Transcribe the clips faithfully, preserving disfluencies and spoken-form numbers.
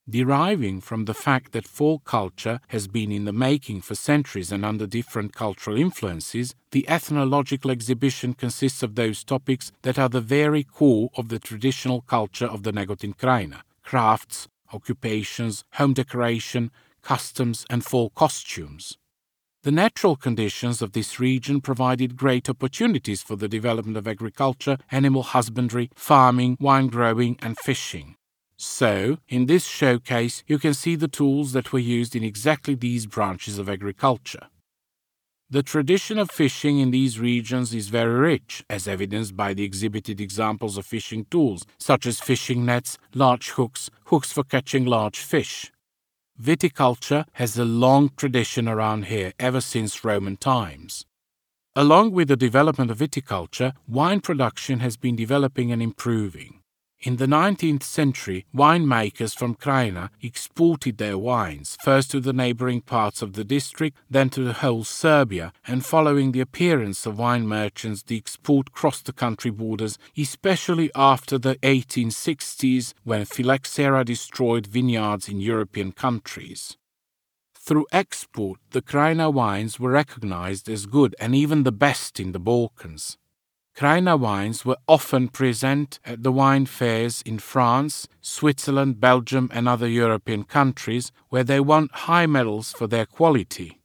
Deriving from the fact that folk culture has been in the making for centuries and under different cultural influences, the ethnological exhibition consists of those topics that are the very core of the traditional culture of the Negotin Krajina: crafts, occupations, home decoration, customs and folk costumes. The natural conditions of this region provided great opportunities for the development of agriculture, animal husbandry, farming, wine growing and fishing. So, in this showcase, you can see the tools that were used in exactly these branches of agriculture. The tradition of fishing in these regions is very rich, as evidenced by the exhibited examples of fishing tools, such as fishing nets, large hooks, hooks for catching large fish. Viticulture has a long tradition around here ever since Roman times. Along with the development of viticulture, wine production has been developing and improving. In the nineteenth century, winemakers from Krajina exported their wines, first to the neighboring parts of the district, then to the whole Serbia, and following the appearance of wine merchants, the export crossed the country borders, especially after the eighteen sixties, when phylloxera destroyed vineyards in European countries. Through export, the Krajina wines were recognized as good and even the best in the Balkans. Krajina wines were often present at the wine fairs in France, Switzerland, Belgium and other European countries, where they won high medals for their quality.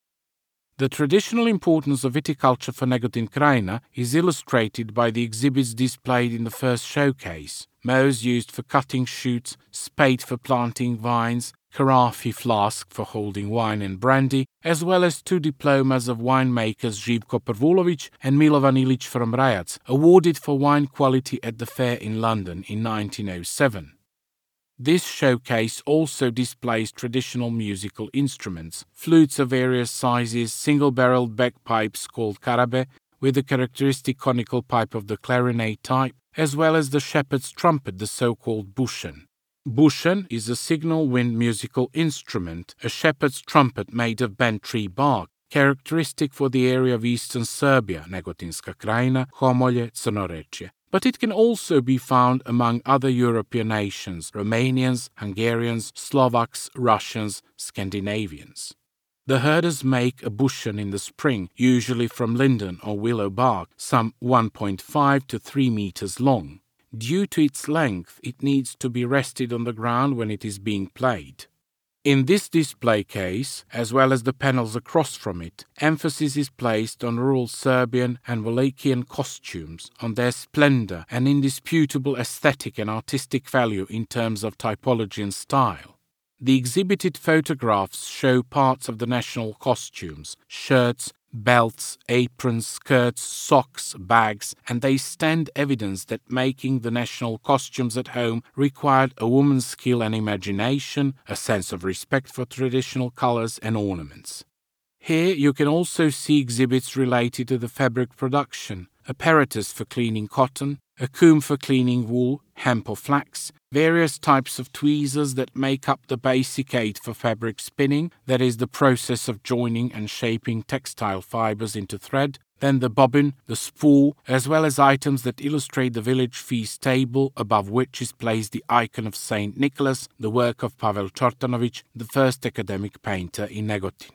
The traditional importance of viticulture for Negotin Krajina is illustrated by the exhibits displayed in the first showcase: mows used for cutting shoots, spade for planting vines, carafe flask for holding wine and brandy, as well as two diplomas of winemakers Živko Prvulović and Milovan Ilić from Rajac, awarded for wine quality at the fair in London in nineteen oh seven. This showcase also displays traditional musical instruments, flutes of various sizes, single-barreled bagpipes called karabe, with the characteristic conical pipe of the clarinet type, as well as the shepherd's trumpet, the so-called bushen. Bushen is a signal wind musical instrument, a shepherd's trumpet made of bent tree bark, characteristic for the area of eastern Serbia, Negotinska Krajina, Homolje, Crnorečje. But it can also be found among other European nations: Romanians, Hungarians, Slovaks, Russians, Scandinavians. The herders make a bushen in the spring, usually from linden or willow bark, some one point five to three meters long. Due to its length, it needs to be rested on the ground when it is being played. In this display case, as well as the panels across from it, emphasis is placed on rural Serbian and Wallachian costumes, on their splendor and indisputable aesthetic and artistic value in terms of typology and style. The exhibited photographs show parts of the national costumes: shirts, belts, aprons, skirts, socks, bags, and they stand evidence that making the national costumes at home required a woman's skill and imagination, a sense of respect for traditional colors and ornaments. Here you can also see exhibits related to the fabric production: apparatus for cleaning cotton, a comb for cleaning wool, hemp or flax, various types of tweezers that make up the basic aid for fabric spinning, that is the process of joining and shaping textile fibers into thread, then the bobbin, the spool, as well as items that illustrate the village feast table, above which is placed the icon of Saint Nicholas, the work of Pavel Čortanović, the first academic painter in Negotin.